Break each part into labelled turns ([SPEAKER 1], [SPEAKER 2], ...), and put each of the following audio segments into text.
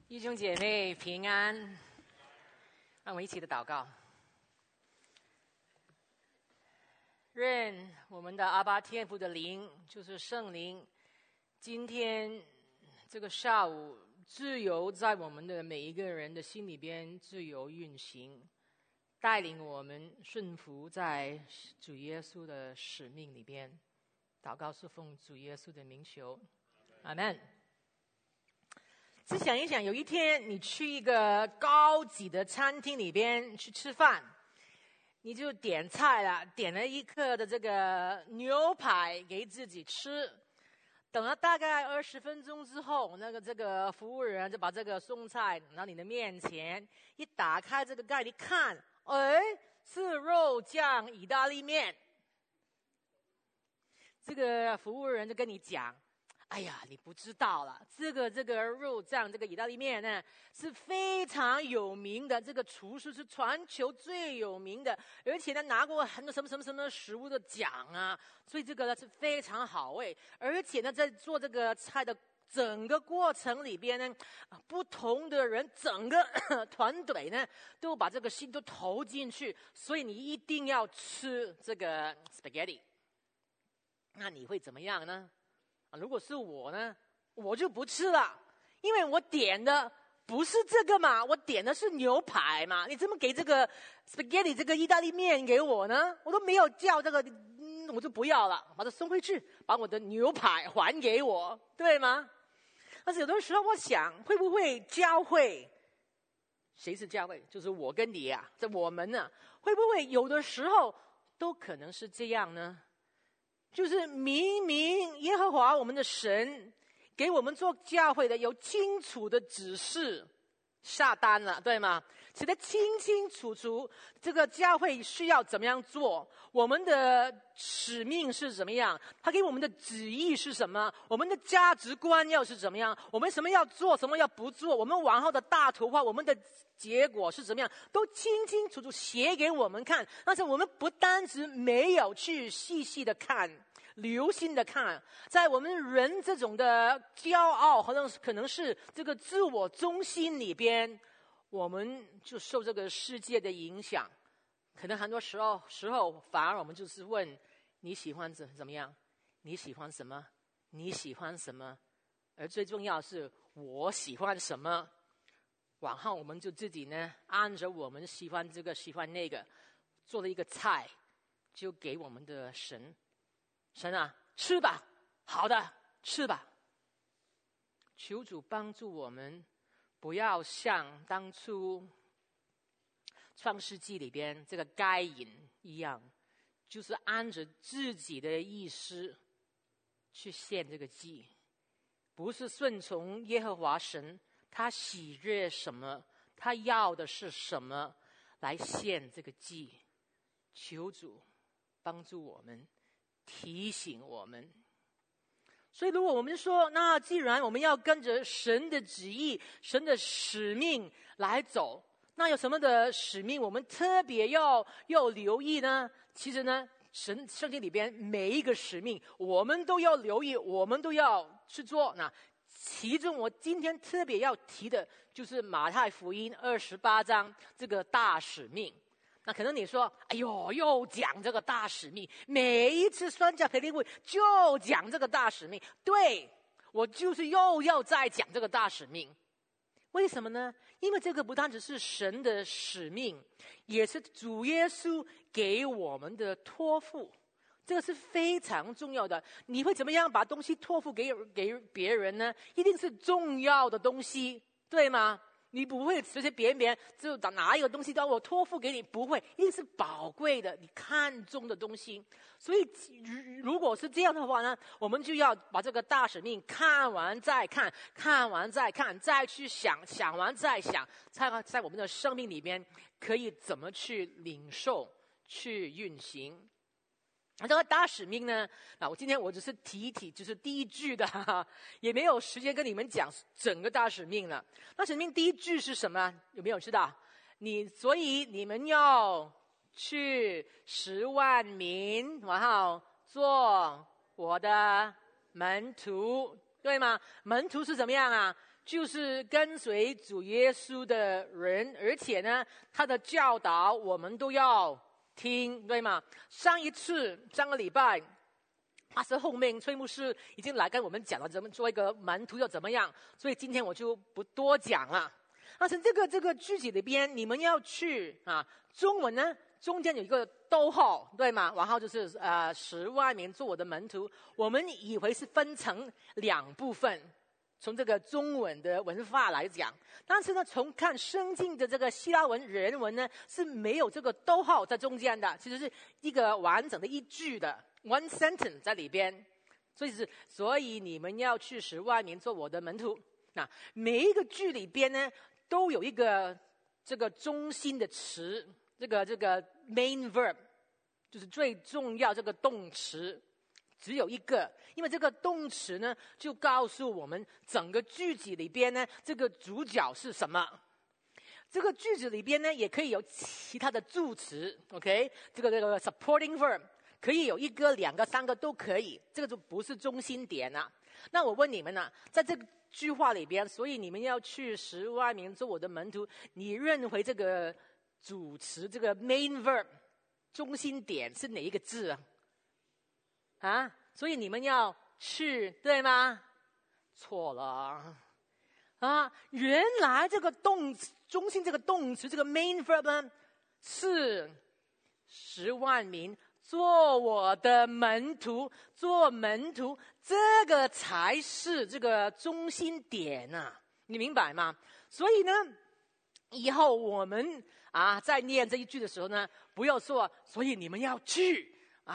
[SPEAKER 1] 弟兄姐妹平安，让我们一起的祷告。愿我们的阿爸天父的灵，就是圣灵，今天这个下午自由在我们的每一个人的心里边自由运行，带领我们顺服在主耶稣的使命里边。祷告是奉主耶稣的名求，阿们。只想一想，有一天你去一个高级的餐厅里边去吃饭，你就点菜了，点了一客的这个牛排给自己吃。等了大概20分钟之后，这个服务人就把这个送菜拿到你的面前，一打开这个盖一看，哎，是肉酱意大利面。这个服务人就跟你讲，哎呀，你不知道了，这个肉酱这个意大利面呢是非常有名的，这个厨师是全球最有名的，而且呢拿过很多什么食物的奖啊，所以这个呢是非常好味。而且呢在做这个菜的整个过程里边呢，不同的人整个团队呢都把这个心都投进去，所以你一定要吃这个 spaghetti。那你会怎么样呢？如果是我呢，我就不吃了，因为我点的不是这个嘛，我点的是牛排嘛，你怎么给这个 spaghetti 这个意大利面给我呢？我都没有叫这个，我就不要了，把它送回去，把我的牛排还给我，对吗？但是有的时候我想，会不会教会，谁是教会？就是我跟你啊，这我们呢，会不会有的时候都可能是这样呢？就是明明耶和华我们的神给我们做教会的有清楚的指示，下单了，对吗？写得清清楚楚，这个教会需要怎么样做，我们的使命是怎么样，他给我们的旨意是什么，我们的价值观要是怎么样，我们什么要做，什么要不做，我们往后的大图画，我们的结果是怎么样，都清清楚楚写给我们看。但是我们不单只没有去细细的看，留心的看，在我们人这种的骄傲可能是这个自我中心里边，我们就受这个世界的影响，可能很多时候反而我们就是问你喜欢怎么样，你喜欢什么，你喜欢什么，而最重要是我喜欢什么。往后我们就自己呢按着我们喜欢这个喜欢那个做了一个菜，就给我们的神啊，吃吧，好的，吃吧。求主帮助我们，不要像当初创世纪里边这个该隐一样，就是按着自己的意思去献这个祭，不是顺从耶和华神他喜悦什么，他要的是什么来献这个祭。求主帮助我们，提醒我们。所以如果我们说，那既然我们要跟着神的旨意，神的使命来走，那有什么的使命我们特别要留意呢？其实呢，圣经里边每一个使命我们都要留意，我们都要去做。那其中我今天特别要提的就是马太福音28章这个大使命。那可能你说，哎呦，又讲这个大使命，每一次宣教培灵会就讲这个大使命。对，我就是又要再讲这个大使命。为什么呢？因为这个不单只是神的使命，也是主耶稣给我们的托付，这个是非常重要的。你会怎么样把东西托付给别人呢？一定是重要的东西，对吗？你不会随随便便就拿一个东西让我托付给你，不会，一定是宝贵的你看重的东西。所以如果是这样的话呢，我们就要把这个大使命看完再看，看完再看，再去想，想完再想，在我们的生命里边可以怎么去领受，去运行。这个大使命呢，我今天只是提一提，就是第一句的，也没有时间跟你们讲整个大使命了。大使命第一句是什么？有没有知道？所以你们要去10万民，然后做我的门徒，对吗？门徒是怎么样啊？ 就是跟随主耶稣的人，而且呢，他的教导我们都要听，对吗？上个礼拜，他是后面崔牧师已经来跟我们讲了怎么做一个门徒要怎么样，所以今天我就不多讲了。但是这个句子里边，你们要去中文呢中间有一个逗号，对吗？然后就是10万名做我的门徒，我们以为是分成2部分。从这个中文的文化来讲，但是呢，从看圣经的这个希腊文原文呢，是没有这个逗号在中间的，其实是一个完整的一句的 one sentence 在里边。所以你们要去10万名做我的门徒。那每一个句里边呢，都有一个这个中心的词，这个 main verb 就是最重要这个动词。只有一个，因为这个动词呢，就告诉我们整个句子里边呢，这个主角是什么。这个句子里边呢，也可以有其他的助词 ，OK？ 这个 supporting verb 可以有1个、2个、3个都可以，这个就不是中心点了。那我问你们呢，在这句话里边，所以你们要去10万名做我的门徒，你认为这个主词这个 main verb 中心点是哪一个字啊？所以你们要去，对吗？错了原来这个中心这个动词这个 main verb 呢，是10万名做我的门徒，做门徒，这个才是这个中心点啊，你明白吗？所以呢，以后我们在念这一句的时候呢，不要说所以你们要去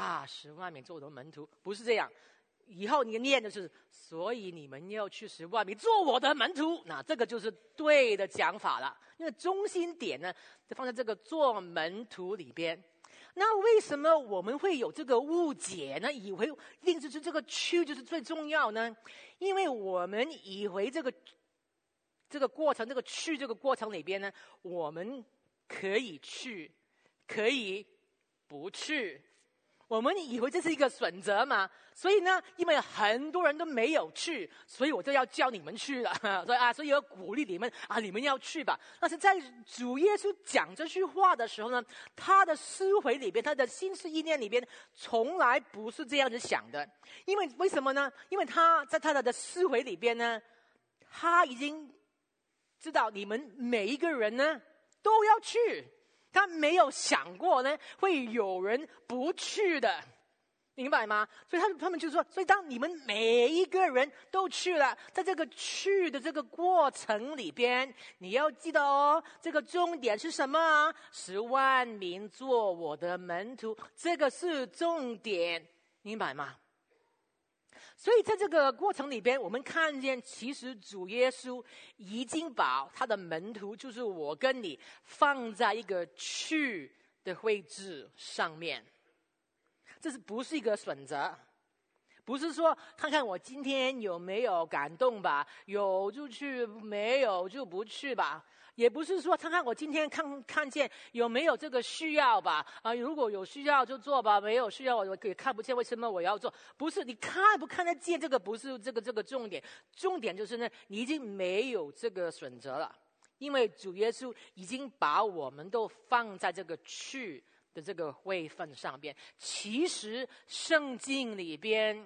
[SPEAKER 1] 10万名做我的门徒，不是这样。以后你念的是所以你们要去10万名做我的门徒，那这个就是对的讲法了。因为中心点呢，就放在这个做门徒里边。那为什么我们会有这个误解呢？以为一定就是这个去就是最重要呢？因为我们以为这个过程，这个去这个过程里边呢，我们可以去，可以不去。我们以为这是一个选择嘛，所以呢，因为很多人都没有去，所以我就要叫你们去了，所以要鼓励你们你们要去吧。但是在主耶稣讲这句话的时候呢，他的思维里边，他的心思意念里边，从来不是这样子想的。因为为什么呢？因为他在他的思维里边呢，他已经知道你们每一个人呢都要去。他没有想过呢，会有人不去的，明白吗？所以他们就说，所以当你们每一个人都去了，在这个去的这个过程里边，你要记得哦，这个重点是什么？10万名做我的门徒，这个是重点，明白吗？所以在这个过程里边，我们看见其实主耶稣已经把他的门徒，就是我跟你，放在一个去的位置上面。这不是一个选择，不是说看看我今天有没有感动吧，有就去，没有就不去吧。也不是说看看我今天看见有没有这个需要吧，如果有需要就做吧，没有需要我也看不见为什么我要做。不是你看不看得见，这个不是这个重点，重点就是呢，你已经没有这个选择了，因为主耶稣已经把我们都放在这个去的这个位分上边。其实圣经里边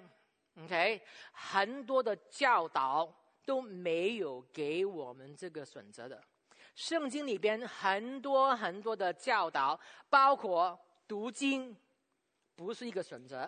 [SPEAKER 1] OK 很多的教导都没有给我们这个选择的。圣经里边很多很多的教导，包括读经不是一个选择，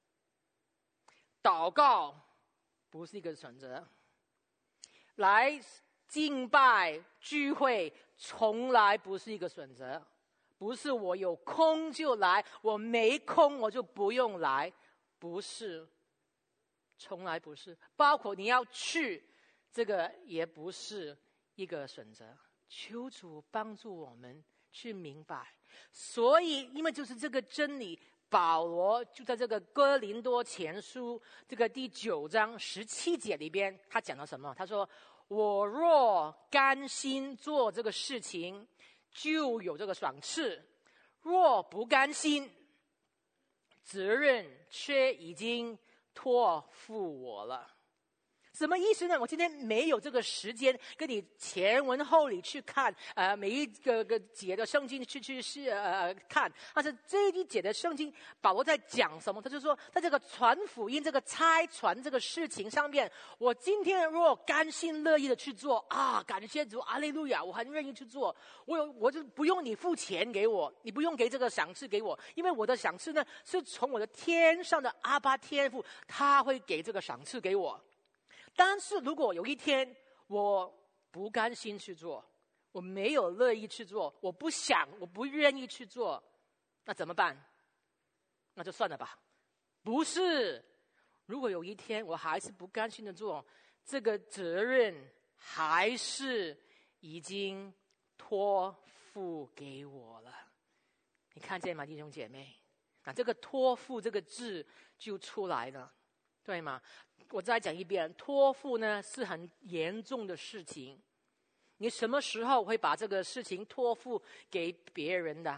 [SPEAKER 1] 祷告不是一个选择，来敬拜聚会从来不是一个选择。不是我有空就来，我没空我就不用来，不是，从来不是。包括你要去，这个也不是一个选择。求主帮助我们去明白。所以因为就是这个真理，保罗就在这个哥林多前书这个第9章17节里边，他讲了什么？他说，我若甘心做这个事情，就有这个赏赐；若不甘心，责任却已经托付我了。 什么意思呢？我今天没有这个时间跟你前文后理去看，每一个节的圣经去看。但是这一节的圣经，保罗在讲什么？他就说，在这个传福音、这个差传这个事情上面，我今天若甘心乐意的去做啊，感谢主，阿利路亚，我很愿意去做。我就不用你付钱给我，你不用给这个赏赐给我，因为我的赏赐呢是从我的天上的阿爸天父，他会给这个赏赐给我。但是如果有一天我不甘心去做，我没有乐意去做，我不想，我不愿意去做，那怎么办？那就算了吧。不是，如果有一天我还是不甘心的做，这个责任还是已经托付给我了。你看见吗，弟兄姐妹？这个托付这个字就出来了，对吗？我再讲一遍，托付呢是很严重的事情。你什么时候会把这个事情托付给别人的？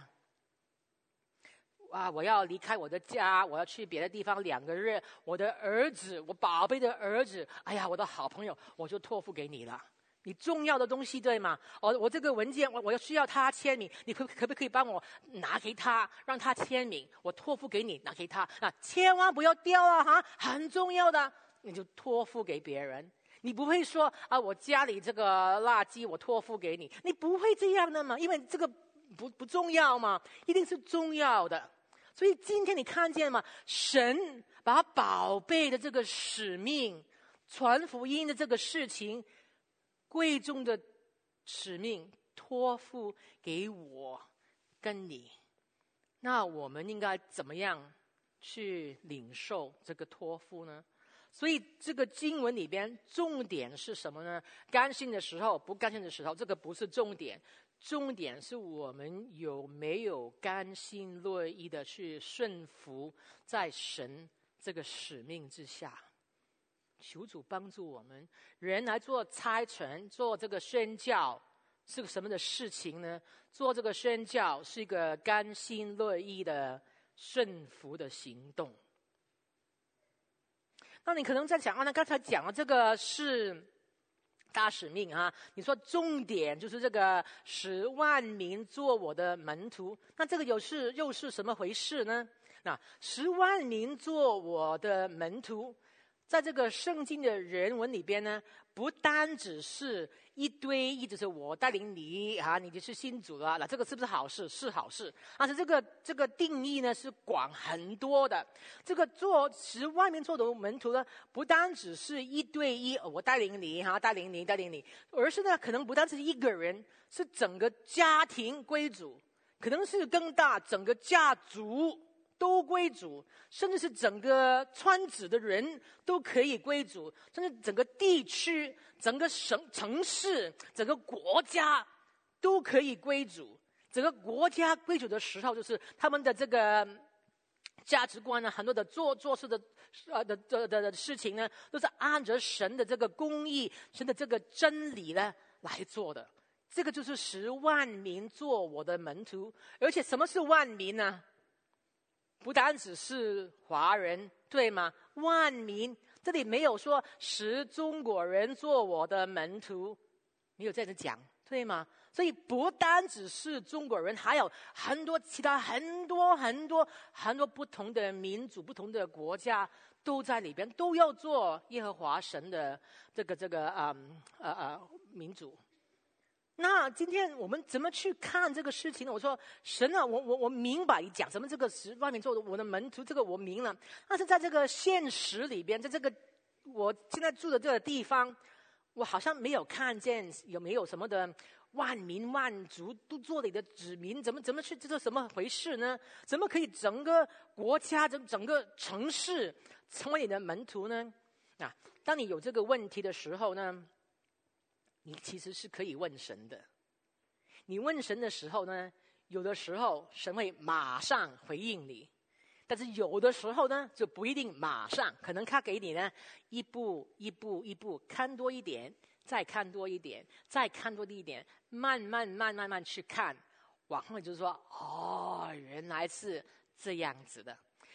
[SPEAKER 1] 我要离开我的家，我要去别的地方2个月，我的儿子，我宝贝的儿子，哎呀，我的好朋友，我就托付给你了。你重要的东西，对吗？我这个文件，我要需要他签名，你可不可以帮我拿给他，让他签名？我托付给你，拿给他千万不要掉啊！很重要的。你就托付给别人，你不会说我家里这个垃圾我托付给你，你不会这样的嘛？因为这个不重要嘛，一定是重要的。所以今天你看见吗？神把宝贝的这个使命、传福音的这个事情、贵重的使命托付给我跟你，那我们应该怎么样去领受这个托付呢？所以这个经文里边重点是什么呢？甘心的时候，不甘心的时候，这个不是重点。重点是我们有没有甘心乐意的去顺服在神这个使命之下。求主帮助我们，人来做差传，做这个宣教是个什么的事情呢？做这个宣教是一个甘心乐意的顺服的行动。那你可能在想那刚才讲的这个是大使命啊，你说重点就是这个10万民做我的门徒，那这个又是什么回事呢？那10万民做我的门徒，在这个圣经的原文里边呢，不单只是一堆一直是我带领你你就是信主了，那这个是不是好事？是好事。但是这个定义呢是广很多的。这个做10万民做的门徒呢，不单只是一对一，我带领你带领你，而是呢可能不单是一个人，是整个家庭归主，可能是更大，整个家族都归主，甚至是整个村子的人都可以归主，甚至整个地区、整个城市、整个国家都可以归主。整个国家归主的时候，就是他们的这个价值观呢，很多的做事的事情呢，都是按着神的这个公义、神的这个真理呢来做的。这个就是10万民做我的门徒。而且什么是万民呢？不单只是华人，对吗？万民，这里没有说10中国人做我的门徒，没有这样讲，对吗？所以不单只是中国人，还有很多其他很多不同的民族、不同的国家都在里边，都要做耶和华神的这个民族。那今天我们怎么去看这个事情呢？我说神啊，我明白你讲什么，这个10万民做我的门徒，这个我明了。但是在这个现实里边，在这个我现在住的这个地方，我好像没有看见有没有什么的万民万族都做你的子民，怎么去这是什么回事呢？怎么可以整个国家整个城市成为你的门徒呢？当你有这个问题的时候呢，你其实是可以问神的。你问神的时候呢，有的时候神会马上回应你，但是有的时候呢就不一定马上，可能他给你呢一步看多一点，再看多一点，再看多一点，慢慢去看，往后就是说原来是这样子的。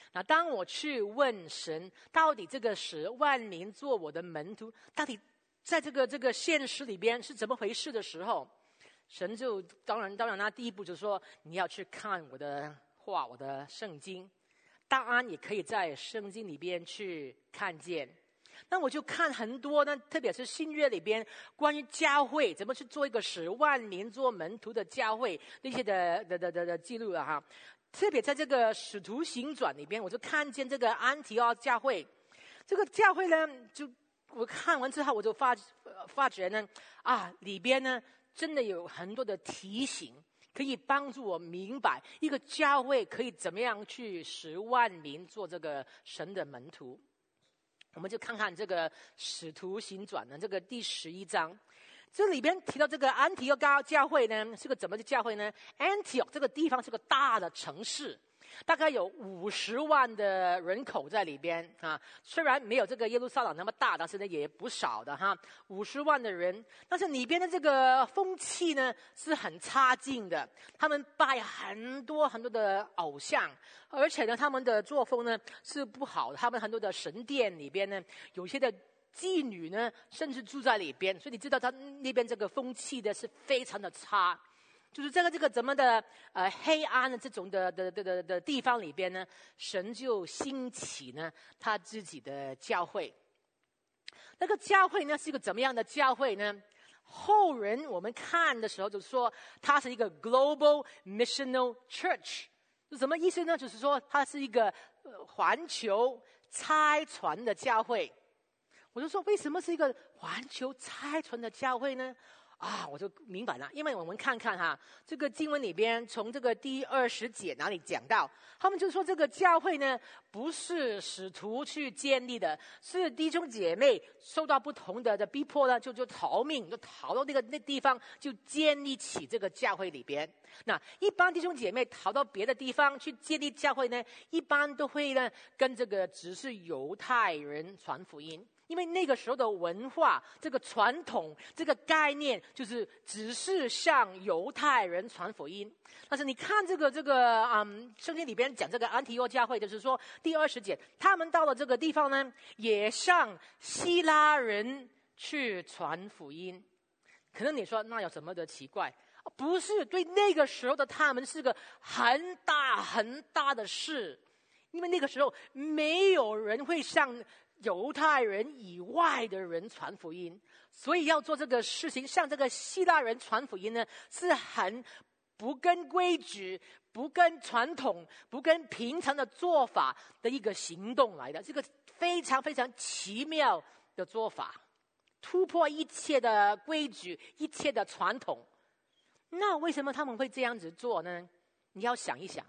[SPEAKER 1] 那当我去问神，到底这个10万民做我的门徒，到底在这个现实里边是怎么回事的时候，神就当然那第一步就是说，你要去看我的话，我的圣经。答案也可以在圣经里边去看见。那我就看很多呢，特别是新约里边关于教会怎么去做一个10万民做门徒的教会那些的记录了哈。特别在这个使徒行传里边，我就看见这个安提奥教会，这个教会呢，就我看完之后我就发觉呢，里边呢真的有很多的提醒，可以帮助我明白一个教会可以怎么样去10万民做这个神的门徒。我们就看看这个使徒行传的这个第11章，这里边提到这个安提奥教会呢是个怎么的教会呢？安提奥这个地方是个大的城市，大概有50万的人口在里边啊。虽然没有这个耶路撒冷那么大，但是呢也不少的哈，50万的人。但是里边的这个风气呢是很差劲的，他们拜很多的偶像，而且呢他们的作风呢是不好的。他们很多的神殿里边呢，有些的妓女呢甚至住在里边，所以你知道他那边这个风气的是非常的差。就是这个怎么的黑暗的这种的地方里边呢，神就兴起呢他自己的教会。那个教会呢是一个怎么样的教会呢？后人我们看的时候就说它是一个 global missional church， 是什么意思呢？就是说它是一个环球差传的教会。我就说为什么是一个环球差传的教会呢？我就明白了，因为我们看看哈，这个经文里边从这个第20节哪里讲到，他们就说这个教会呢不是使徒去建立的，是弟兄姐妹受到不同的逼迫呢，就逃命，就逃到那地方，就建立起这个教会里边。那一般弟兄姐妹逃到别的地方去建立教会呢，一般都会呢跟这个只是犹太人传福音。因为那个时候的文化，这个传统，这个概念，就是只是向犹太人传福音。但是你看这个圣经里边讲这个安提阿教会，就是说第20节，他们到了这个地方呢，也向希腊人去传福音。可能你说那有什么的奇怪？不是，对那个时候的他们是个很大的事，因为那个时候没有人会向犹太人以外的人传福音，所以要做这个事情，向这个希腊人传福音呢，是很不跟规矩、不跟传统、不跟平常的做法的一个行动来的，这个非常奇妙的做法，突破一切的规矩、一切的传统。那为什么他们会这样子做呢？你要想一想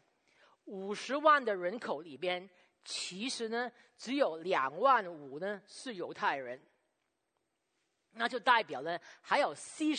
[SPEAKER 1] ，50万的人口里边，其实呢只有2万5呢是犹太人，那就代表呢还有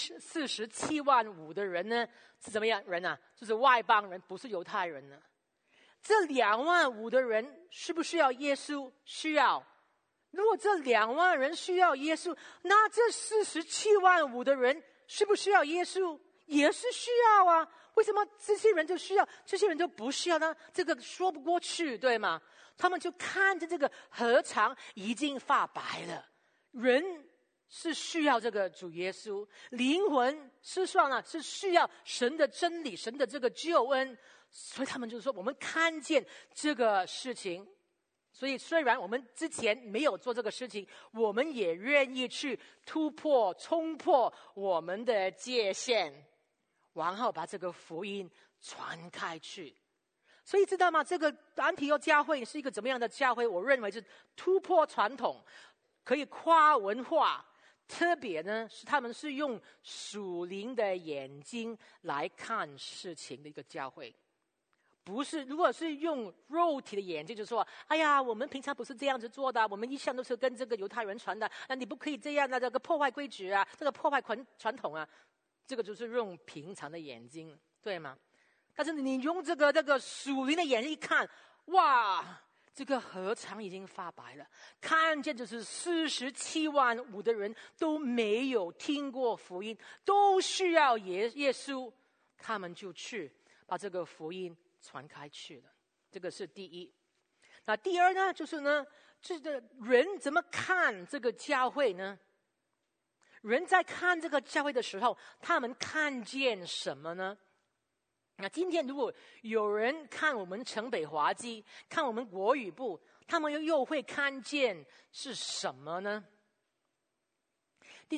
[SPEAKER 1] 47万5的人呢是怎么样人呢？就是外邦人，不是犹太人呢。这2万5的人需不需要耶稣？需要。如果这2万人需要耶稣，那这47万5的人需不需要耶稣？也是需要啊。为什么这些人就需要，这些人就不需要呢？这个说不过去，对吗？他们就看着这个禾场已经发白了，人是需要这个主耶稣，灵魂是需要神的真理，神的这个救恩。所以他们就说我们看见这个事情，所以虽然我们之前没有做这个事情，我们也愿意去突破冲破我们的界限，然后把这个福音传开去。所以知道吗？这个安提阿教会是一个怎么样的教会？我认为是突破传统，可以跨文化，特别呢是他们是用属灵的眼睛来看事情的一个教会。不是，如果是用肉体的眼睛，就说哎呀，我们平常不是这样子做的，我们一向都是跟这个犹太人传的，你不可以这样的，这个破坏规矩啊，这个破坏传统啊，这个就是用平常的眼睛，对吗？但是你用这个属灵的眼睛一看，哇，这个禾场已经发白了，看见就是47万5的人都没有听过福音，都需要耶稣，他们就去把这个福音传开去了。这个是第一。 那第二呢，就是呢，这个人怎么看这个教会呢？人在看这个教会的时候，他们看见什么呢？那今天如果有人看我们城北华基，看我们国语部，他们又会看见是什么呢？第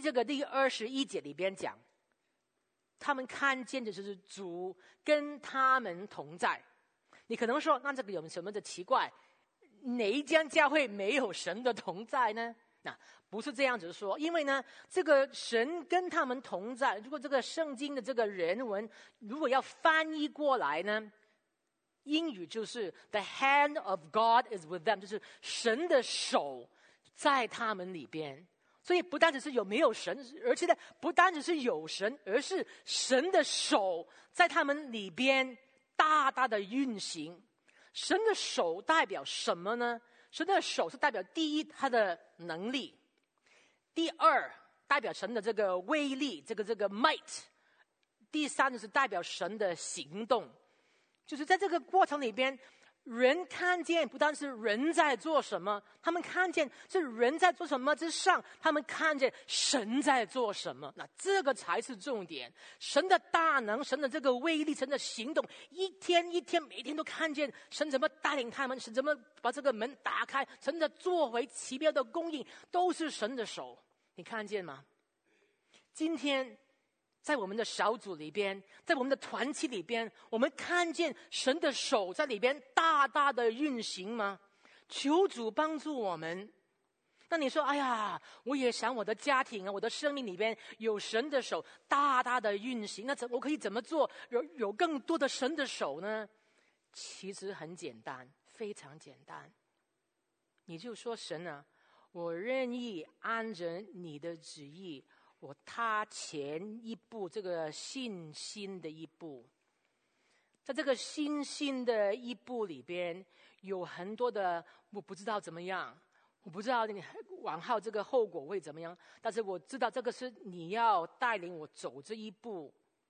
[SPEAKER 1] 21节里边讲，他们看见的就是主跟他们同在。你可能说，那这个有什么的奇怪？哪一间教会没有神的同在呢？那不是这样子说，因为呢，这个神跟他们同在，如果这个圣经的这个原文如果要翻译过来呢，英语就是 The hand of God is with them， 就是神的手在他们里边。所以不单只是有没有神，而且呢，不单只是有神，而是神的手在他们里边大大的运行。神的手代表什么呢？神的手是代表第一，他的能力；第二，代表神的这个威力，这个 might；第三就是代表神的行动。就是在这个过程里边，人看见不单是人在做什么，他们看见是人在做什么之上，他们看见神在做什么。那这个才是重点。神的大能，神的这个威力，神的行动，一天一天，每天都看见神怎么带领他们，神怎么把这个门打开，神的作为奇妙的供应，都是神的手。你看见吗？今天在我们的小组里边，在我们的团契里边，我们看见神的手在里边大大的运行吗？求主帮助我们。那你说，哎呀，我也想我的家庭啊，我的生命里边有神的手大大的运行，那我可以怎么做有更多的神的手呢？其实很简单，非常简单。你就说，神啊，我愿意按着你的旨意，我踏前一步，这个信心的一步。在这个信心的一步里边，有很多的我不知道怎么样，我不知道你往后这个后果会怎么样，但是我知道这个是你要带领我走这一步。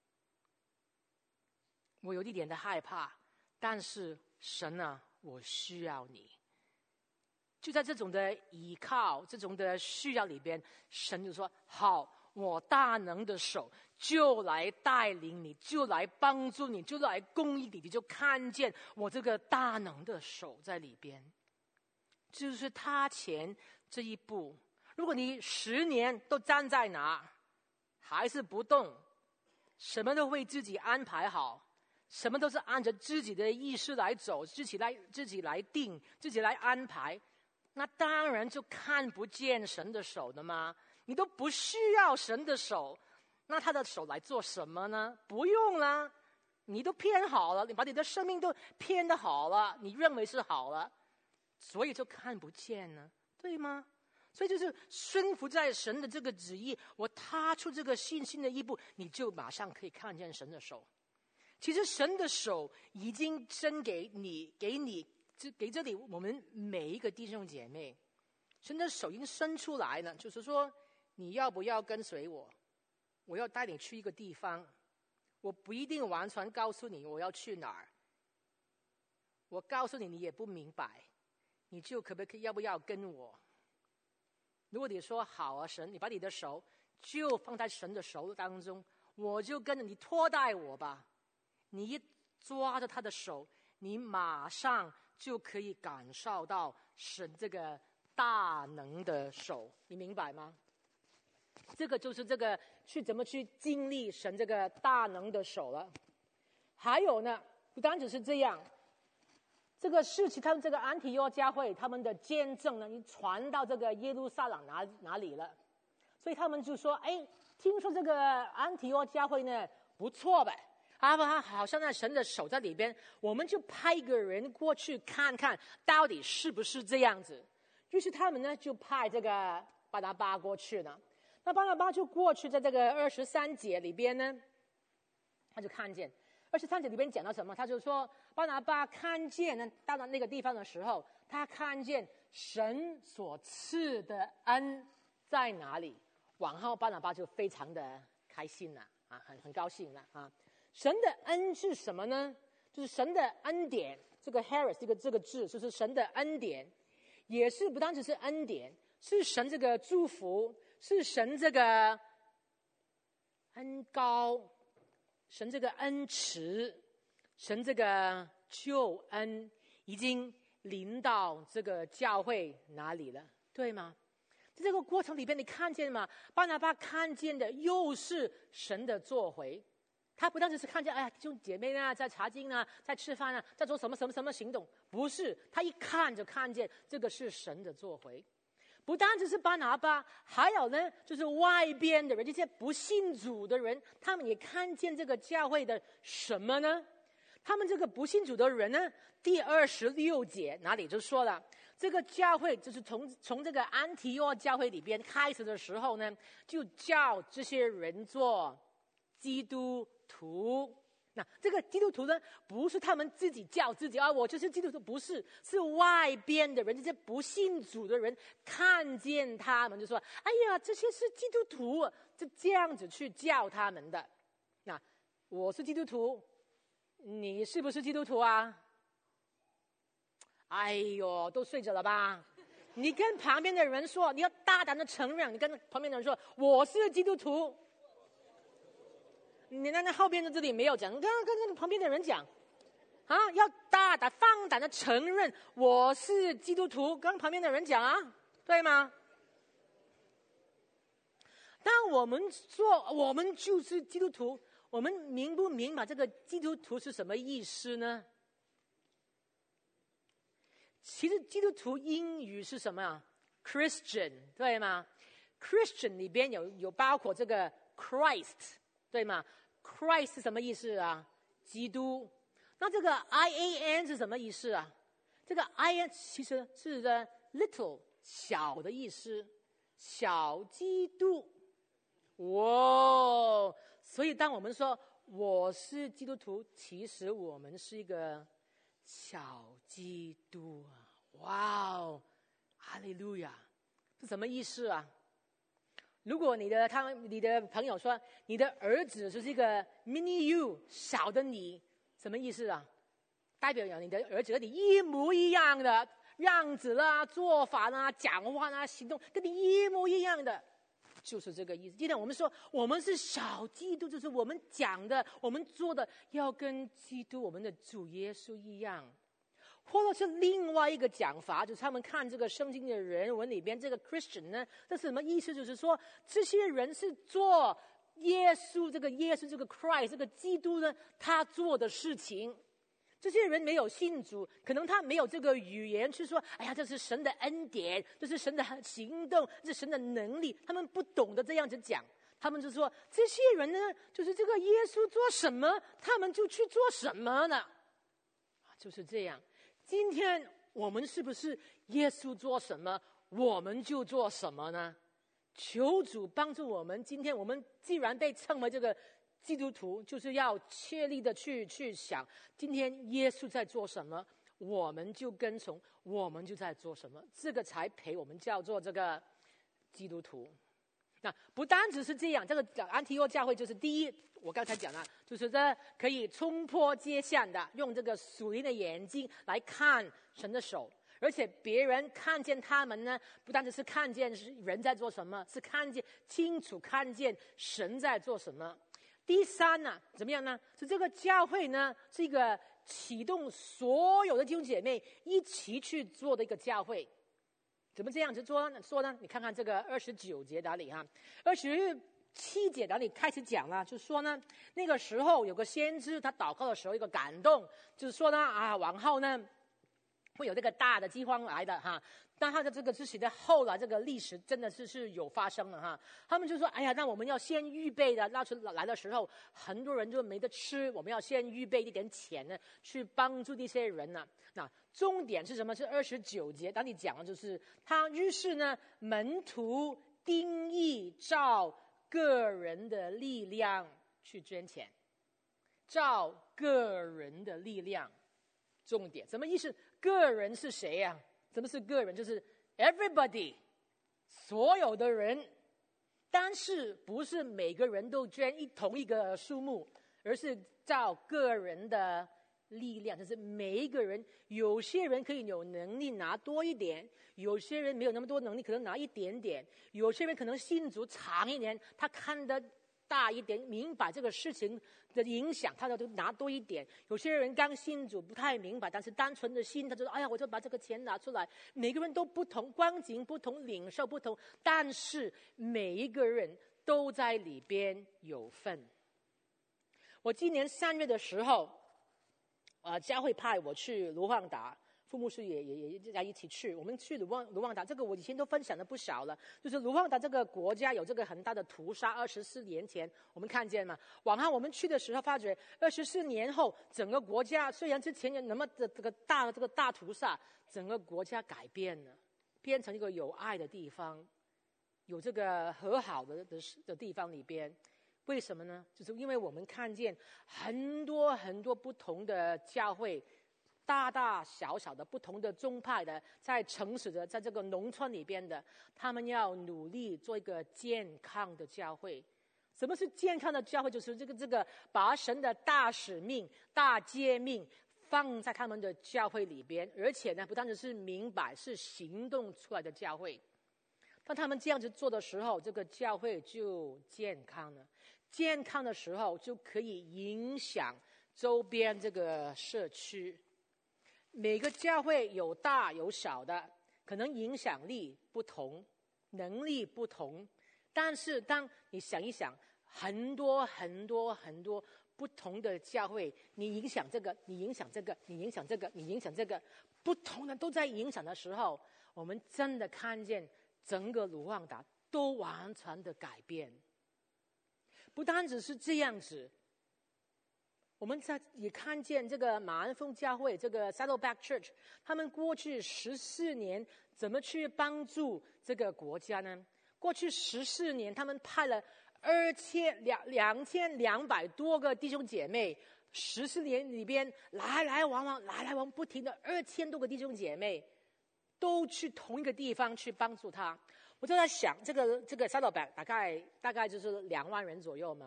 [SPEAKER 1] 我有一点的害怕，但是神啊，我需要你。就在这种的依靠，这种的需要里边，神就说好，我大能的手就来带领你，就来帮助你，就来供应你，你就看见我这个大能的手在里边。就是踏前这一步。如果你10年都站在那还是不动，什么都为自己安排好，什么都是按着自己的意识来走，自己来定，自己来安排，那当然就看不见神的手的吗？你都不需要神的手，那他的手来做什么呢？不用啦，你都偏好了，你把你的生命都偏得好了，你认为是好了，所以就看不见呢，对吗？所以就是顺服在神的这个旨意，我踏出这个信心的一步，你就马上可以看见神的手。其实神的手已经伸给这里我们每一个弟兄姐妹，神的手已经伸出来了，就是说你要不要跟随我？我要带你去一个地方，我不一定完全告诉你我要去哪儿，我告诉你你也不明白，你就要不要跟我？如果你说好啊，神，你把你的手就放在神的手当中，我就跟着你，托带我吧。你一抓着他的手，你马上就可以感受到神这个大能的手，你明白吗？这个就是这个怎么去经历神这个大能的手了。还有呢，不单只是这样，这个事情他们这个安提阿教会他们的见证呢，已传到这个耶路撒冷哪里了？所以他们就说，哎，听说这个安提阿教会呢不错呗。他好像那神的手在里边，我们就派一个人过去看看到底是不是这样子。于是他们呢就派这个巴拿巴过去了。那巴拿巴就过去，在这个23节里边呢，他就看见23节里边讲到什么？他就说巴拿巴看见呢，到了那个地方的时候，他看见神所赐的恩在哪里。往后巴拿巴就非常的开心了啊，很高兴了啊。神的恩是什么呢？就是神的恩典这个 Charis 这个字就是神的恩典，也是不单只是恩典，是神这个祝福，是神这个恩高，神这个恩慈，神这个救恩已经临到这个教会哪里了，对吗？在这个过程里边，你看见吗？巴拿巴看见的又是神的作为，他不单只是看见，哎呀，弟兄姐妹啊，在查经啊，在吃饭啊，在做什么什么什么行动，不是，他一看就看见这个是神的作为。不单只是巴拿巴，还有呢，就是外边的人，这些不信主的人，他们也看见这个教会的什么呢？他们这个不信主的人呢，第26节哪里就说了，这个教会就是从这个安提阿教会里边开始的时候呢，就叫这些人做基督徒。那这个基督徒呢，不是他们自己叫自己啊，我就是基督徒，不是，是外边的人，这些不信主的人看见他们就说：“哎呀，这些是基督徒。”就这样子去叫他们的。那我是基督徒，你是不是基督徒啊？哎呦，都睡着了吧？你跟旁边的人说，你要大胆的承认，你跟旁边的人说我是基督徒。你那后边的这里没有讲，你跟旁边的人讲啊，要大胆放胆的承认我是基督徒，跟旁边的人讲啊，对吗？当我们说我们就是基督徒，我们明不明白这个基督徒是什么意思呢？其实基督徒英语是什么啊 ？Christian 对吗 ？Christian 里边有包括这个 Christ 对吗 ？Christ 是什么意思啊？基督。那这个 IAN 是什么意思啊？这个 IAN 其实是的 little 小的意思，小基督。哇！所以当我们说我是基督徒，其实我们是一个小基督啊！哇哦，哈利路亚，是什么意思啊？如果你的朋友说你的儿子就是一个 mini you 小的你，什么意思啊？代表你的儿子跟你一模一样的样子啦、做法啦、讲话啦、行动，跟你一模一样的。就是这个意思。今天我们说我们是小基督，就是我们讲的我们做的要跟基督我们的主耶稣一样。或者是另外一个讲法，就是他们看这个圣经的人文里边这个 Christian 呢，这是什么意思？就是说这些人是做耶稣这个 Christ 这个基督呢他做的事情。这些人没有信主，可能他没有这个语言去说，哎呀，这是神的恩典，这是神的行动，这是神的能力，他们不懂得这样子讲。他们就说这些人呢，就是这个耶稣做什么他们就去做什么呢，就是这样。今天我们是不是耶稣做什么我们就做什么呢？求主帮助我们。今天我们既然被称为这个基督徒，就是要切力的去想，今天耶稣在做什么，我们就跟从，我们就在做什么，这个才陪我们叫做这个基督徒。那不单只是这样，这个安提阿教会就是第一，我刚才讲了，就是这可以冲破界限的，用这个属灵的眼睛来看神的手，而且别人看见他们呢，不单只是看见人在做什么，是清楚看见神在做什么。第三呢，怎么样呢？是这个教会呢，是一个启动所有的弟兄姐妹一起去做的一个教会。怎么这样子说呢？你看看这个29节哪里哈，27节哪里开始讲了，就说呢，那个时候有个先知，他祷告的时候一个感动，就是说呢往后呢会有这个大的饥荒来的哈。但他的这个之前的后来这个历史真的是有发生了哈。他们就说，哎呀，那我们要先预备的，那时候来的时候很多人就没得吃，我们要先预备一点钱呢，去帮助这些人呢。那重点是什么？是29节，当你讲的就是他于是呢，门徒定义照个人的力量去捐钱，照个人的力量。重点什么意思？个人是谁呀？什么是个人？就是 everybody， 所有的人，但是不是每个人都捐同一个数目，而是照个人的力量，就是每一个人，有些人可以有能力拿多一点，有些人没有那么多能力，可能拿一点点，有些人可能信主长一点，他看得大一点，明白这个事情的影响，他就拿多一点。有些人刚信主不太明白，但是单纯的心，他就说：“哎呀，我就把这个钱拿出来。”每个人都不同，光景不同，领受不同，但是每一个人都在里边有份。我今年3月的时候，教会派我去卢旺达，副牧师也大家一起去。我们去卢旺达，这个我以前都分享了不少了。就是卢旺达这个国家有这个很大的屠杀，24年前我们看见嘛。往后我们去的时候，发觉24年后，整个国家虽然之前有那么的这个大屠杀，整个国家改变了，变成一个有爱的地方，有这个和好的地方里边。为什么呢？就是因为我们看见很多很多不同的教会，大大小小的不同的宗派的，在城市的，在这个农村里边的，他们要努力做一个健康的教会。什么是健康的教会？就是这个把神的大使命、大诫命放在他们的教会里边，而且呢，不单只是明白，是行动出来的教会。当他们这样子做的时候，这个教会就健康了。健康的时候，就可以影响周边这个社区。每个教会有大有小的，可能影响力不同，能力不同。但是当你想一想，很多很多很多不同的教会，你影响这个，你影响这个，你影响这个，你影响这个，不同的都在影响的时候，我们真的看见整个卢旺达都完全的改变。不单只是这样子，我们也看见这个马鞍峰教会，这个 Saddleback Church， 他们过去14年怎么去帮助这个国家呢？过去14年，他们派了2200多个弟兄姐妹，14年里边来来往往不停的2000多个弟兄姐妹，都去同一个地方去帮助他。我就在想，这个 Saddleback 大概就是2万人左右嘛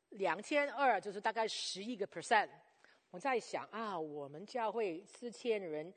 [SPEAKER 1] ，2200就是大概11%。我在想啊，我们教会4000人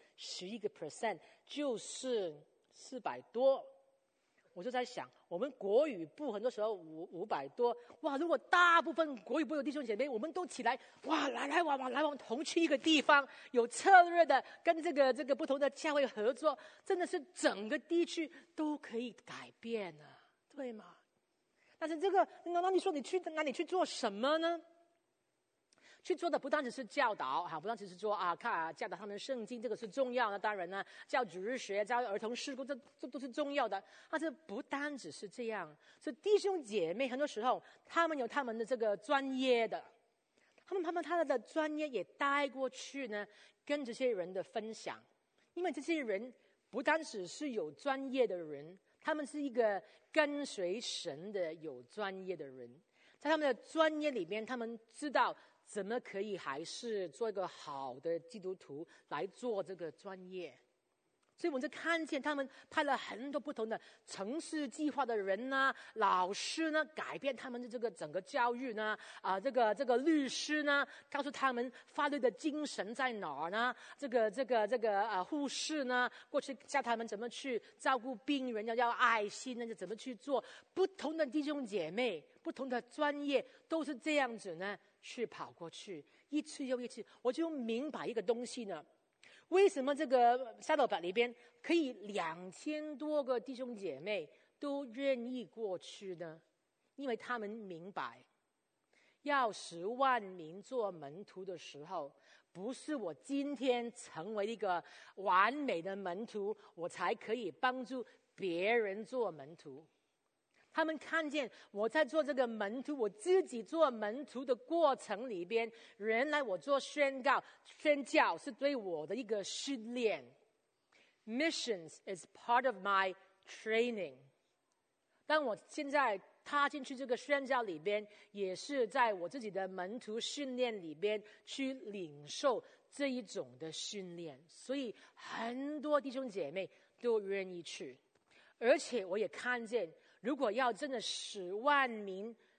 [SPEAKER 1] ，11% 就是400多。我就在想，我们国语部很多时候500多，哇！如果大部分国语部的弟兄姐妹，我们都起来，哇，来往同去一个地方，有策略的跟这个不同的教会合作，真的是整个地区都可以改变了，对吗？但是这个，那你说你去哪里去做什么呢？去做的不单只是教导不单只是说教导他们圣经，这个是重要的，当然呢，教主日学、教儿童事工，这都是重要的。但是不单只是这样，是弟兄姐妹很多时候他们有他们的这个专业的，他的专业也带过去呢，跟这些人的分享。因为这些人不单只是有专业的人，他们是一个跟随神的有专业的人，在他们的专业里边，他们知道怎么可以还是做一个好的基督徒来做这个专业。所以我们就看见他们派了很多不同的城市计划的人呢，老师呢，改变他们的这个整个教育呢，这个律师呢，告诉他们法律的精神在哪儿呢？这个护士呢，过去教他们怎么去照顾病人，要爱心呢，就怎么去做。不同的弟兄姐妹，不同的专业，都是这样子呢，去跑过去，一次又一次，我就明白一个东西呢。为什么这个 Saddleback 里边可以2000多个弟兄姐妹都愿意过去呢？因为他们明白，要10万名做门徒的时候，不是我今天成为一个完美的门徒，我才可以帮助别人做门徒。他们看见我在做这个门徒，我自己做门徒的过程里边，原来我做宣教是对我的一个训练。Missions is part of my training。当我现在踏进去这个宣教里边，也是在我自己的门徒训练里边去领受这一种的训练，所以很多弟兄姐妹都愿意去。而且我也看见，如果要真的10万名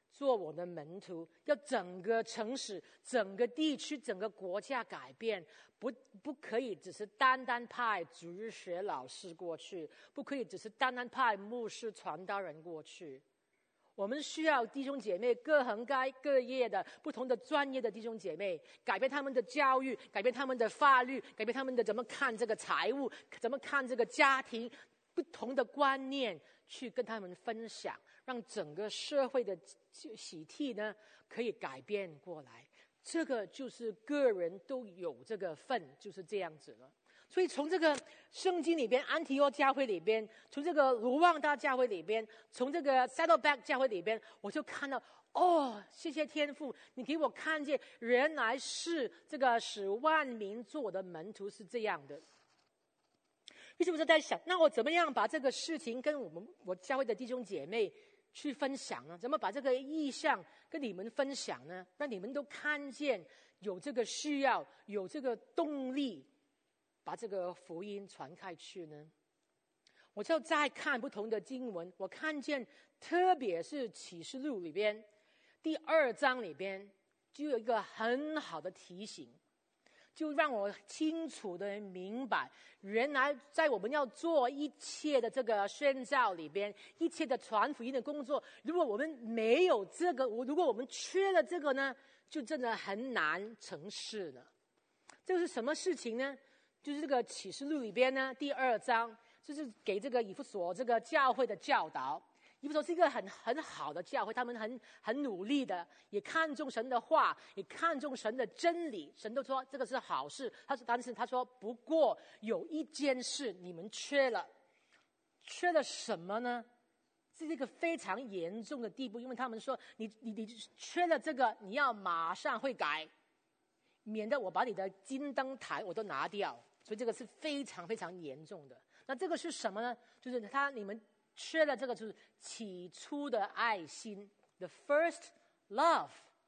[SPEAKER 1] 做我的门徒，要整个城市、整个地区、整个国家改变，不可以只是单单派主日学老师过去，不可以只是单单派牧师传道人过去。我们需要弟兄姐妹各行各业的不同的专业的弟兄姐妹，改变他们的教育，改变他们的法律，改变他们的怎么看这个财务，怎么看这个家庭，不同的观念去跟他们分享，让整个社会的喜替呢可以改变过来。这个就是个人都有这个份，就是这样子了。所以从这个圣经里边，安提阿教会里边，从这个卢旺达教会里边，从这个 Saddleback 教会里边，我就看到，谢谢天父，你给我看见，原来是这个使万民做我的门徒是这样的。于是我就在想，那我怎么样把这个事情跟我教会的弟兄姐妹去分享呢？怎么把这个意向跟你们分享呢？让你们都看见有这个需要，有这个动力，把这个福音传开去呢？我就再看不同的经文，我看见特别是启示录里边第2章里边就有一个很好的提醒，就让我清楚的明白，原来在我们要做一切的这个宣教里边，一切的传福音的工作，如果我们没有这个，如果我们缺了这个呢，就真的很难成事了。这是什么事情呢？就是这个启示录里边呢第2章，就是给这个以弗所这个教会的教导。以弗所是一个很好的教会，他们很努力的，也看重神的话，也看重神的真理，神都说这个是好事。但是他说，不过有一件事你们缺了什么呢？是一个非常严重的地步，因为他们说你缺了这个，你要马上会改，免得我把你的金灯台我都拿掉。所以这个是非常非常严重的。那这个是什么呢？就是你们缺了这个，就是起初的爱心 ，the first love。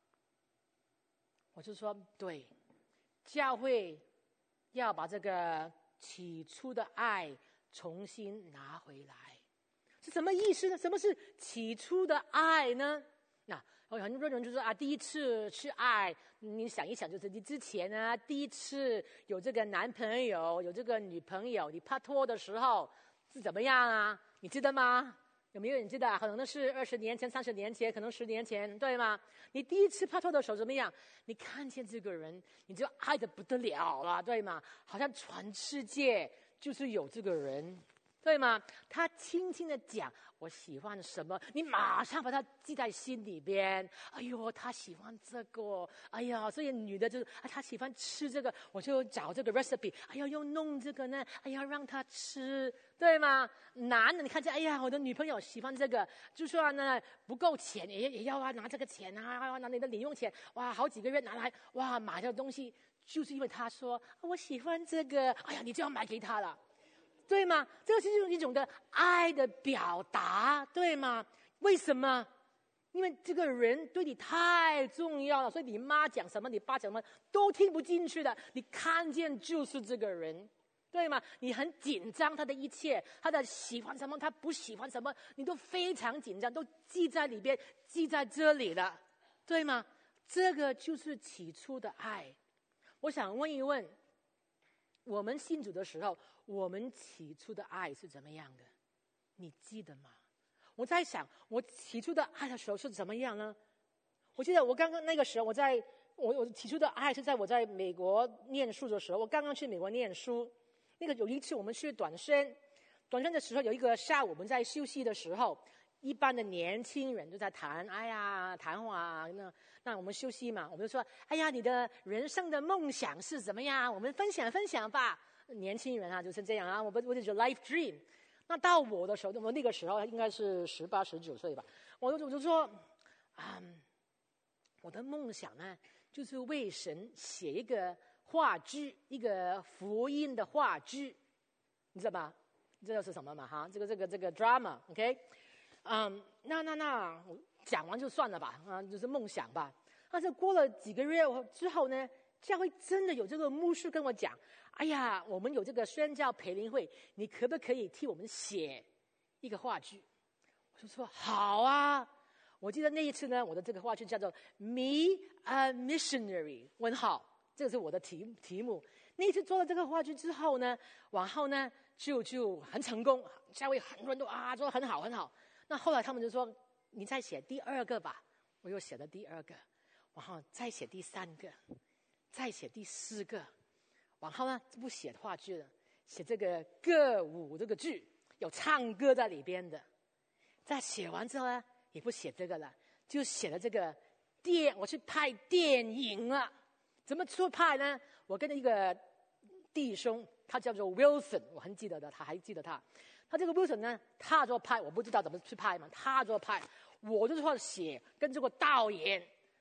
[SPEAKER 1] 我就说，对，教会要把这个起初的爱重新拿回来，是什么意思呢？什么是起初的爱呢？那很多人就说第一次去爱，你想一想，就是你之前啊，第一次有这个男朋友，有这个女朋友，你拍拖的时候是怎么样啊？你记得吗？有没有人记得？可能是20年前、30年前，可能10年前，对吗？你第一次拍拖的时候怎么样？你看见这个人，你就爱得不得了了，对吗？好像全世界就是有这个人。对吗？他轻轻的讲我喜欢什么，你马上把它记在心里边。哎呦，他喜欢这个，哎呀，所以女的就是他喜欢吃这个，我就找这个 recipe， 哎呀，又弄这个呢，哎呀，让他吃，对吗？男的你看见，哎呀，我的女朋友喜欢这个，就算呢不够钱也要拿这个钱啊，拿你的零用钱，哇，好几个月拿来，哇，买这个东西，就是因为他说我喜欢这个，哎呀，你就要买给他了。对吗？这个是一种的爱的表达，对吗？为什么？因为这个人对你太重要了，所以你妈讲什么，你爸讲什么都听不进去的。你看见就是这个人，对吗？你很紧张他的一切，他的喜欢什么，他不喜欢什么，你都非常紧张，都记在里边，记在这里了，对吗？这个就是起初的爱。我想问一问，我们信主的时候，我们起初的爱是怎么样的？你记得吗？我在想，我起初的爱的时候是怎么样呢？我记得我刚刚那个时候，我起初的爱是在我在美国念书的时候，我刚刚去美国念书。那个有一次我们去短宣的时候，有一个下午我们在休息的时候，一般的年轻人就在谈话，那我们休息嘛，我们就说，哎呀，你的人生的梦想是怎么样？我们分享分享吧。年轻人啊，就是这样啊，我就是 life dream。那到我的时候，我那个时候应该是18、19岁吧，我就说，我的梦想呢，就是为神写一个话剧，一个福音的话剧，你知道吧？你知道是什么吗？哈，这个 drama，OK？那我讲完就算了吧，就是梦想吧。但是过了几个月之后呢，教会真的有这个牧师跟我讲，哎呀，我们有这个宣教培灵会，你可不可以替我们写一个话剧？我就说好啊， 我记得那一次呢，我的这个话剧叫做 Me a Missionary， 问号，这个是我的题目。那一次做了这个话剧之后呢，往后呢就很成功，下位很多人都做得很好很好。那后来他们就说你再写第二个吧，我又写了第二个，然后再写第三个，再写第四个，往后呢不写话剧了，写这个歌舞这个剧，有唱歌在里边的。在写完之后呢，也不写这个了，就写了这个我去拍电影了。怎么去拍呢？我跟一个弟兄，他叫做 Wilson， 我很记得的，他还记得他。他这个 Wilson 呢，他做拍，我不知道怎么去拍嘛，他做拍，我就是说写，跟这个导演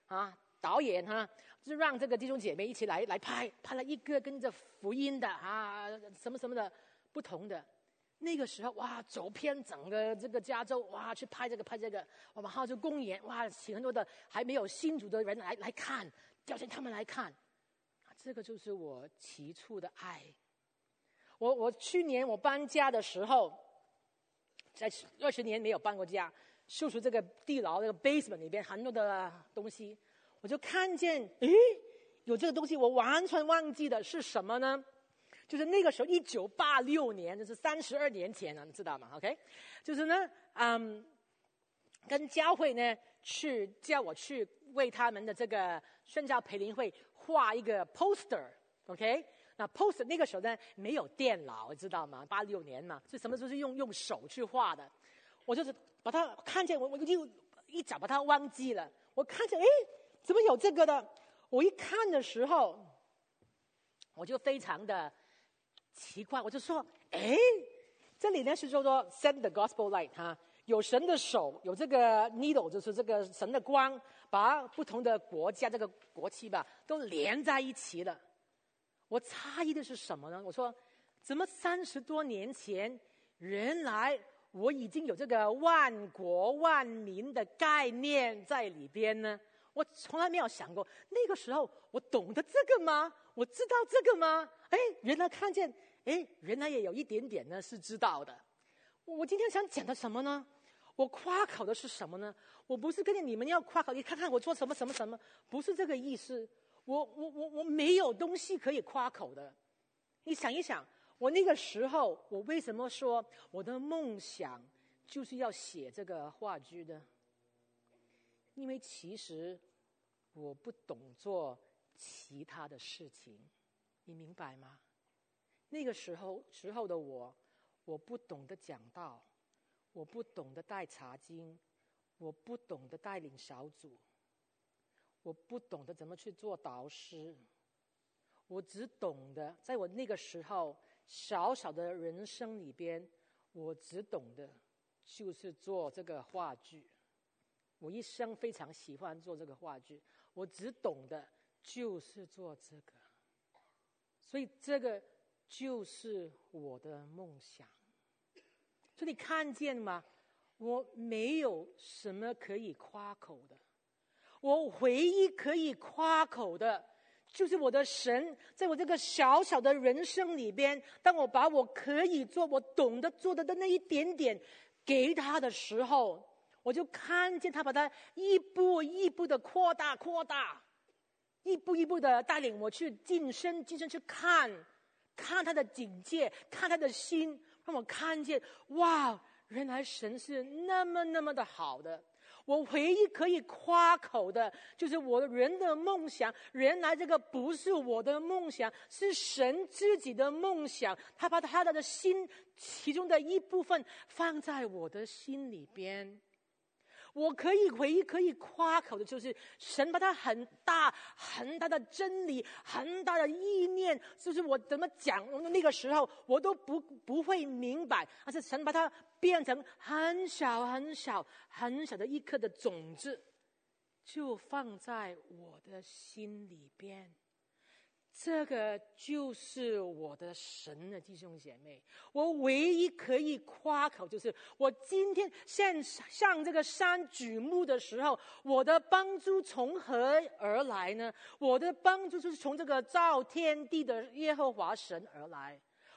[SPEAKER 1] 就是让这个弟兄姐妹一起来拍了一个跟着福音的什么什么的不同的。那个时候走遍整个这个加州去拍这个，然后就公演请很多的还没有信主的人来看，邀请他们来看。这个就是我起初的爱。我去年我搬家的时候，在20年没有搬过家，叔叔这个地牢这个 basement 里边很多的东西，我就看见有这个东西，我完全忘记的是什么呢？就是那个时候1986年，就是32年前了，你知道吗 ？OK， 就是呢，跟教会呢叫我去为他们的这个宣教培灵会画一个 poster，OK， 那 poster 那个时候呢没有电脑，知道吗？86年嘛，所以什么都是用手去画的。我就是把它看见，我就一早把它忘记了。我看见怎么有这个的？我一看的时候，我就非常的奇怪，我就说，这里呢是说 send the gospel light 有神的手，有这个 needle， 就是这个神的光，把不同的国家这个国旗吧都连在一起了。我诧异的是什么呢？我说，怎么30多年前，原来我已经有这个万国万民的概念在里边呢？我从来没有想过，那个时候我懂得这个吗？我知道这个吗？原来看见，原来也有一点点呢是知道的。我今天想讲的什么呢？我夸口的是什么呢？我不是跟你们要夸口，你看看我做什么什么什么，不是这个意思。我没有东西可以夸口的。你想一想，我那个时候，我为什么说我的梦想就是要写这个话剧呢？因为其实我不懂做其他的事情，你明白吗？那个时候的我不懂得讲道，我不懂得带查经，我不懂得带领小组，我不懂得怎么去做导师，我只懂得在我那个时候小小的人生里边，我只懂得就是做这个话剧。我一生非常喜欢做这个话剧，我只懂的就是做这个，所以这个就是我的梦想。所以你看见吗？我没有什么可以夸口的，我唯一可以夸口的就是我的神，在我这个小小的人生里边，当我把我可以做、我懂得做的那一点点给他的时候，我就看见他把它一步一步的扩大，一步一步的带领我去晋升去看他的境界，看他的心，让我看见原来神是那么的好的。我唯一可以夸口的就是我人的梦想，原来这个不是我的梦想，是神自己的梦想，他把他的心其中的一部分放在我的心里边。我唯一可以夸口的就是神把他很大的真理，很大的意念，就是我怎么讲那个时候我都不会明白，而是神把它变成很小的一颗的种子，就放在我的心里边。这个就是我的神的弟兄姐妹，我唯一可以夸口就是我今天上这个山举目的时候，我的帮助从何而来呢？我的帮助就是从这个造天地的耶和华神而来。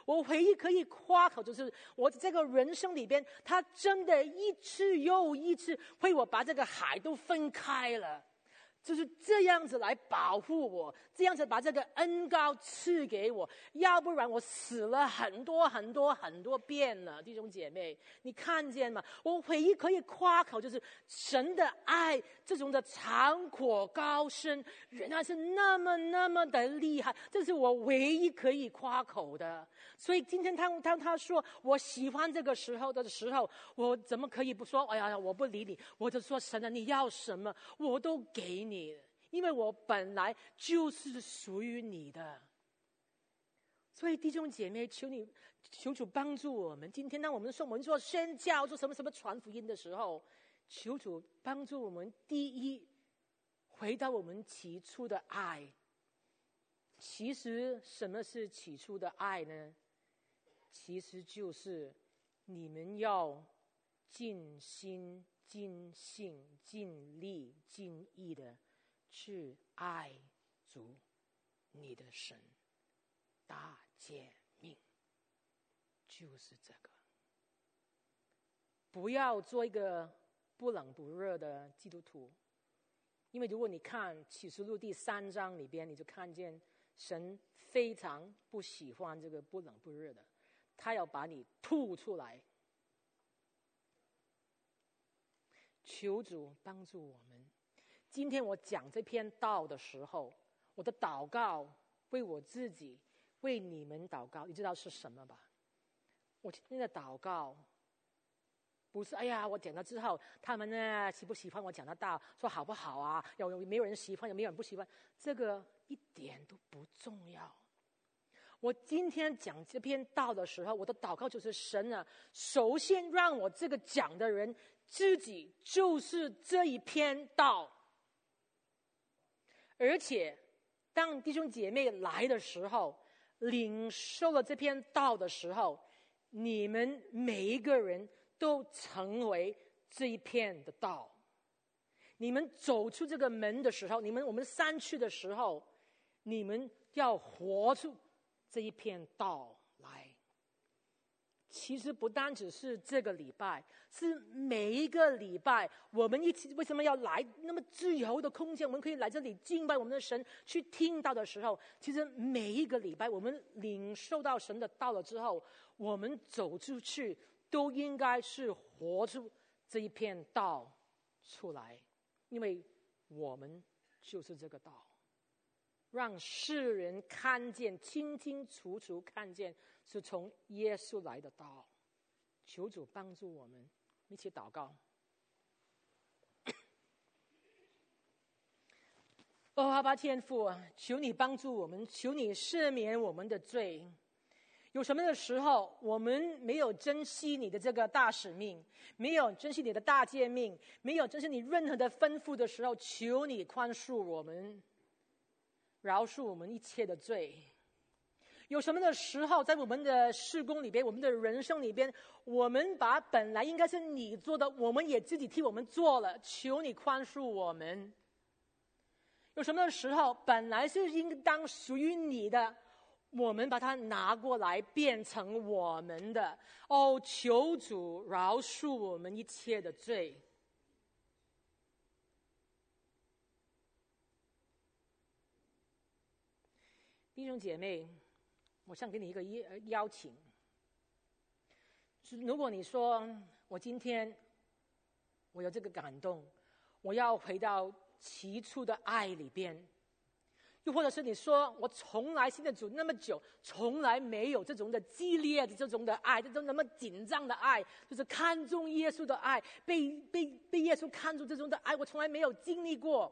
[SPEAKER 1] 我唯一可以夸口就是我这个人生里边，他真的一次又一次为我把这个海都分开了，就是这样子来保护我，这样子把这个恩膏赐给我，要不然我死了很多很多很多遍了。弟兄姐妹，你看见吗？我唯一可以夸口就是神的爱，这种的长阔高深，原来是那么那么的厉害，这是我唯一可以夸口的。所以今天当他说我喜欢这个时候的时候，我怎么可以不说哎呀我不理你，我就说神啊，你要什么我都给你，因为我本来就是属于你的。所以弟兄姐妹，求主帮助我们。今天当我们说我们做宣教做什么传福音的时候，求主帮助我们，第一回到我们起初的爱。其实什么是起初的爱呢？其实就是你们要尽心尽性尽力尽意的去爱主你的神，大诫命就是这个。不要做一个不冷不热的基督徒，因为如果你看启示录第3章里边，你就看见神非常不喜欢这个不冷不热的，他要把你吐出来。求主帮助我们。今天我讲这篇道的时候，我的祷告为我自己为你们祷告，你知道是什么吧？我今天的祷告不是哎呀我讲了之后他们呢喜不喜欢我讲的道，说好不好啊，有没有人喜欢，有没有人不喜欢，这个一点都不重要。我今天讲这篇道的时候，我的祷告就是神啊，首先让我这个讲的人自己就是这一篇道，而且当弟兄姐妹来的时候，领受了这篇道的时候，你们每一个人都成为这一片的道。你们走出这个门的时候，我们散去的时候，你们要活出这一片道来。其实不单只是这个礼拜，是每一个礼拜我们一起为什么要来那么自由的空间，我们可以来这里敬拜我们的神，去听到的时候，其实每一个礼拜我们领受到神的道了之后，我们走出去都应该是活出这一片道出来，因为我们就是这个道，让世人看见，清清楚楚看见是从耶稣来的道。求主帮助我们，一起祷告。阿爸天父，求你帮助我们，求你赦免我们的罪。有什么的时候我们没有珍惜你的这个大使命，没有珍惜你的大诫命，没有珍惜你任何的吩咐的时候，求你宽恕我们，饶恕我们一切的罪。有什么的时候在我们的事工里边，我们的人生里边，我们把本来应该是你做的，我们也自己替我们做了，求你宽恕我们。有什么的时候本来是应当属于你的，我们把它拿过来变成我们的，求主饶恕我们一切的罪。弟兄姐妹，我想给你一个邀请，如果你说我今天我有这个感动，我要回到起初的爱里边，又或者是你说我从来信的主那么久，从来没有这种的激烈的这种的爱，这种那么紧张的爱，就是看重耶稣的爱，被耶稣看重这种的爱，我从来没有经历过。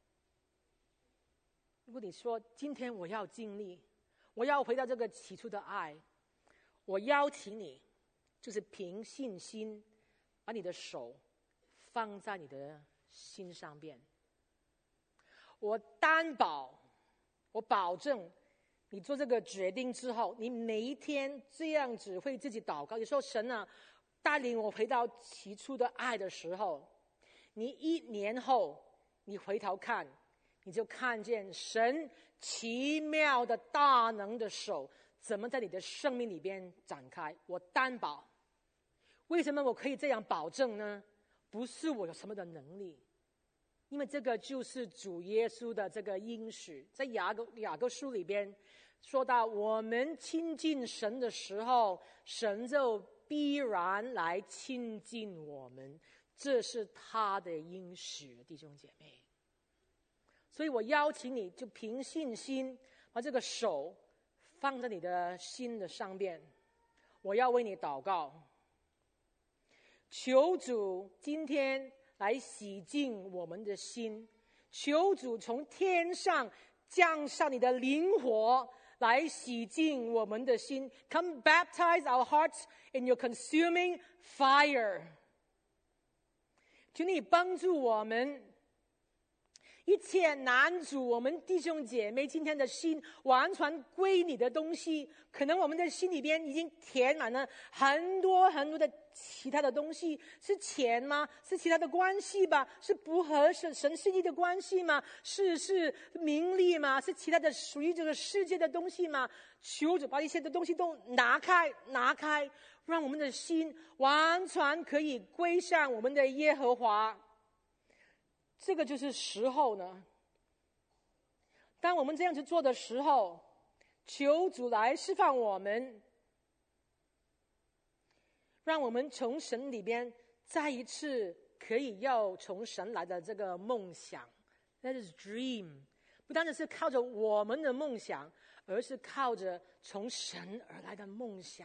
[SPEAKER 1] 如果你说今天我要经历，我要回到这个起初的爱，我邀请你就是凭信心把你的手放在你的心上边。我担保，我保证你做这个决定之后，你每一天这样子会自己祷告，你说神啊，带领我回到起初的爱的时候，你1年后你回头看，你就看见神奇妙的大能的手怎么在你的生命里边展开。我担保，为什么我可以这样保证呢？不是我有什么的能力，因为这个就是主耶稣的这个应许。在雅各书里边说到，我们亲近神的时候，神就必然来亲近我们，这是他的应许，弟兄姐妹。所以我邀请你，就凭信心把这个手放在你的心的上边，我要为你祷告，求主今天来洗净我们的心，求主从天上降下你的灵火来洗净我们的心。 Come baptize our hearts in your consuming fire。 求你帮助我们，一切男主我们弟兄姐妹今天的心完全归你的东西，可能我们的心里边已经填满了很多很多的其他的东西。是钱吗？是其他的关系吧？是不合神心意的关系吗？是名利吗？是其他的属于这个世界的东西吗？求主把一切的东西都拿开，让我们的心完全可以归向我们的耶和华。这个就是时候呢。当我们这样子做的时候，求主来释放我们，让我们从神里边再一次可以要从神来的这个梦想。 That is dream， 不单单是靠着我们的梦想，而是靠着从神而来的梦想，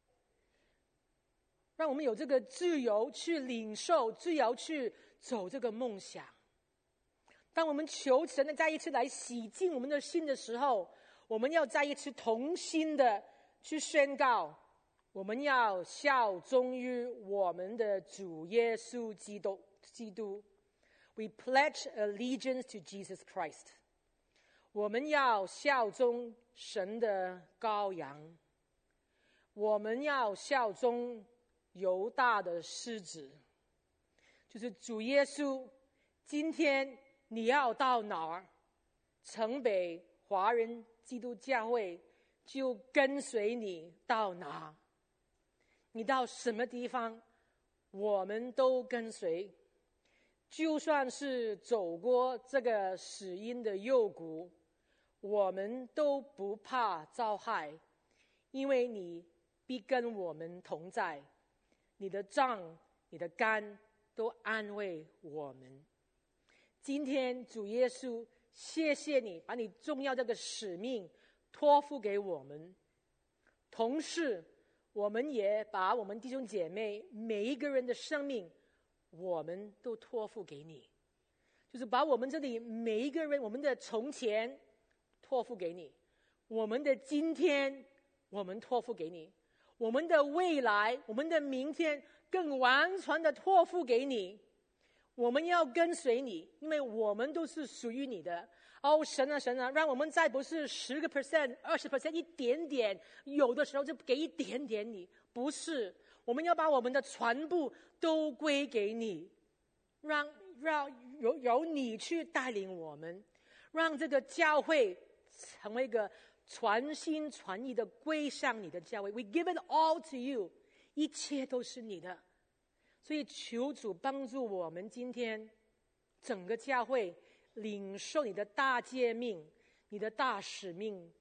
[SPEAKER 1] 让我们有这个自由去领受，自由去走这个梦想。当我们求神的再一次来洗净我们的心的时候，我们要再一次同心的去宣告，我们要效忠于我们的主耶稣基督。 We pledge allegiance to Jesus Christ。 我们要效忠神的羔羊，我们要效忠犹大的狮子，就是主耶稣。今天你要到哪儿，城北华人基督教会就跟随你到哪，你到什么地方我们都跟随。就算是走过这个死荫的幽谷，我们都不怕遭害，因为你必跟我们同在，你的杖你的竿都安慰我们。今天主耶稣，谢谢你把你重要这个使命托付给我们，同时我们也把我们弟兄姐妹每一个人的生命我们都托付给你，就是把我们这里每一个人，我们的从前托付给你，我们的今天我们托付给你，我们的未来，我们的明天更完全的托付给你。我们要跟随你，因为我们都是属于你的。哦，神啊神啊，让我们再不是10%、20%，一点点，有的时候就给一点点你，不是，我们要把我们的全部都归给你，让由你去带领我们，让这个教会成为一个全心全意的归向你的教会。 We give it all to you， 一切都是你的。所以求主帮助我们今天整个教会领受你的大诫命，你的大使命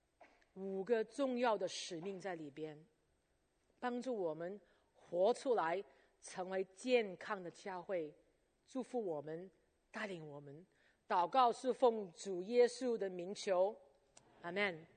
[SPEAKER 1] ，5个重要的使命在里边，帮助我们活出来，成为健康的教会。祝福我们，带领我们。祷告是奉主耶稣的名求，阿们。